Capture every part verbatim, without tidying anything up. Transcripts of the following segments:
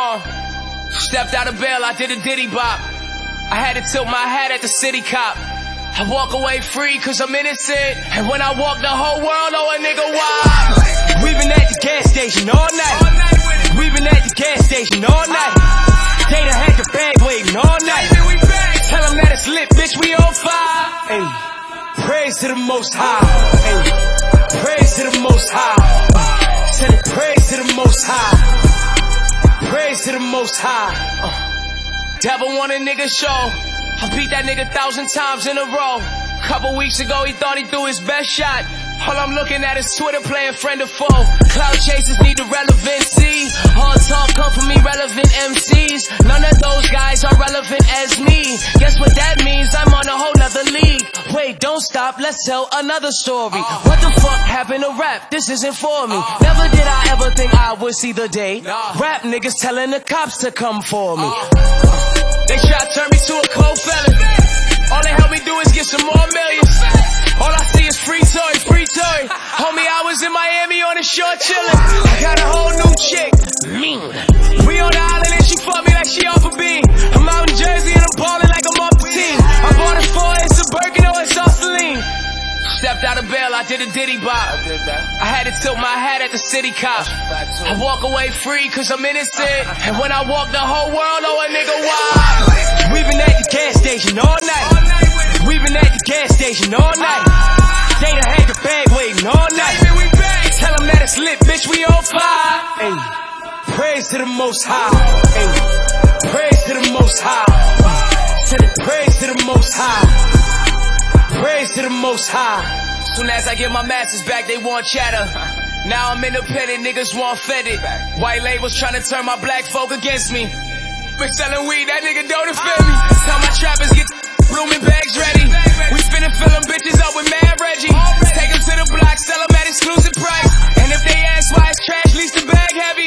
Uh, stepped out of bail, I did a diddy bop. I had to tilt my hat at the city cop. I walk away free cause I'm innocent. And when I walk, the whole world know a nigga why. We been at the gas station all night. We been at the gas station all night. They done had the bag waiting all night. Tell them that it's lit, bitch, we on fire. Ay, praise to the Most High. Ay, praise to the Most High. Said it, praise to the Most High. Praise to the Most High. Uh, devil want a nigga show. I beat that nigga thousand times in a row. Couple weeks ago he thought he threw his best shot. All I'm looking at is Twitter playing friend or foe. Cloud chasers need the relevancy. All talk come from irrelevant M Cs. None of those guys are relevant as me. Guess what that means? I'm on a whole nother league. Wait, don't stop, let's tell another story. What the fuck happened to rap? This isn't for me. Never did I ever think I would see the day. Rap niggas telling the cops to come for me. They try to turn me to a cold felon. All they help me do is get some more millions. All I see is free toy, free toy. Homie, I was in Miami on the shore chillin'. I got a whole new chick, mean. We on the island and she fuck me like she off a beam. I'm out in Jersey and I'm ballin' like I'm off the team. I bought it for it's a Birkin or it's Celine. Stepped out of bail, I did a diddy bop. I did that. I had to tilt my hat at the city cop. I walk away free cause I'm innocent. And when I walk, the whole world know a nigga why. We been at the gas station all night. We been at the gas station all night. They done had the bag waiting all night. Tell them that it's lit, bitch, we on fire. Ay, praise to the Most High. Ay, praise to the Most High. Said it, praise to the Most High. Praise to the Most High. Soon as I get my masters back, they want chatter. Now I'm independent, niggas want fetted. White labels trying to turn my black folk against me. Been selling weed, that nigga don't offend me. Tell my trappers get blooming bags ready. We finna fill them bitches up with Mad Reggie. Take them to the block, sell them at exclusive price. And if they ask why it's trash, least the bag heavy.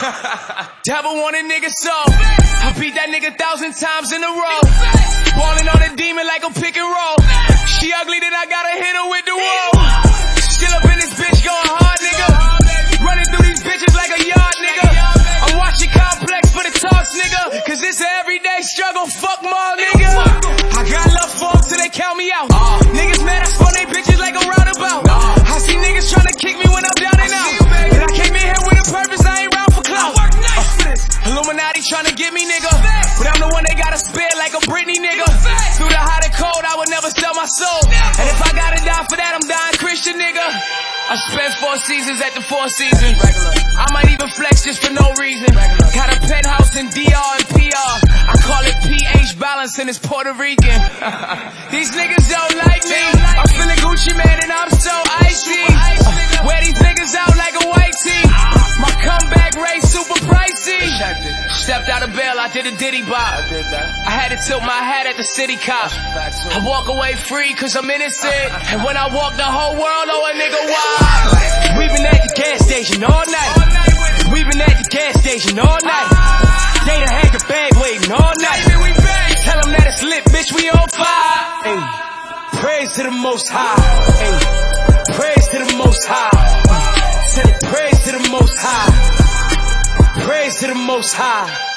Devil want a nigga soul. I beat that nigga thousand times in a row. Ballin' on a demon like a pick and roll. She ugly, then I gotta hit her with the wall. Still up in this bitch going hard, nigga. Running through these bitches like a yard, nigga. I'm watching Complex for the talks, nigga. Cause it's an everyday struggle, fuck more, nigga. I got love for them till they count me out. Niggas mad I spun they bitches like a roundabout. I see niggas trying to kick me when I'm down and out. But I came in here with a purpose, I ain't round for clout. Uh, Illuminati trying to get me, nigga. But I'm the one they gotta spare like a Britney, nigga. Through the hot and cold, I would never sell my soul. And if I gotta die for that, I'm dying Christian, nigga. I spent four seasons at the Four Seasons. I might even flex just for no reason. Got a penthouse in D R and P R. I call it P H balance and it's Puerto Rican. These niggas don't like me. I'm feeling Gucci, man, and I'm so icy. Uh, wear these niggas out like a white tee. My comeback rate super pricey. Stepped out of bail, I did a diddy bop. I did that. I had to tilt my hat at the city cop. I walk away free cause I'm innocent. And when I walk, the whole world know a nigga why. We been at the gas station all night. We been at the gas station all night. They done had the bag waiting all night. Tell them that it's lit, bitch, we on fire. Ay, praise to the Most High. Ay, praise to the Most High. Said it, praise to the Most High. Praise to the Most High.